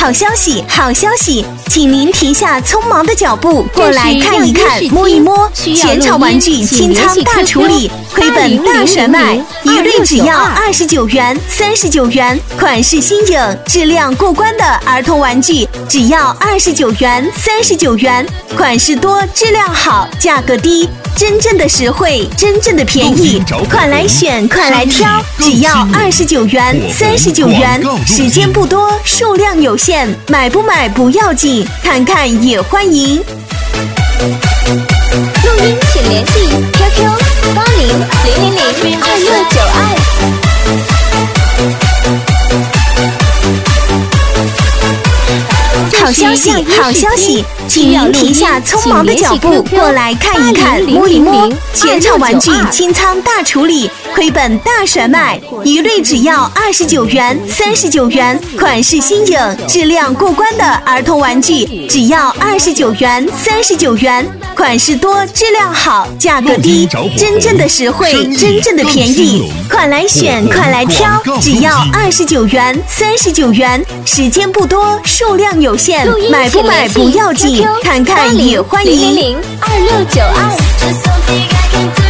好消息，好消息！请您停下匆忙的脚步，过来看一看，摸一摸。全场玩具清仓大处理，亏本大甩卖，一律只要29元、39元。款式新颖，质量过关的儿童玩具只要29元、39元。款式多，质量好，价格低。真正的实惠，真正的便宜，快来选，快来挑，只要29元、39元，时间不多，数量有限，买不买不要紧，看看也欢迎。 录音请联系 QQ8000026992。 好消息，好消息！请您停下匆忙的脚步，过来看一看，摸一摸。全场玩具清仓大处理，亏本大甩卖，一律只要29元、39元。款式新颖，质量过关的儿童玩具只要29元、39元。款式多，质量好，价格低，真正的实惠，真正的便宜，快来选，快来挑，只要29元、39元，时间不多，数量有限，买不买不要紧，看看也欢迎。 002692。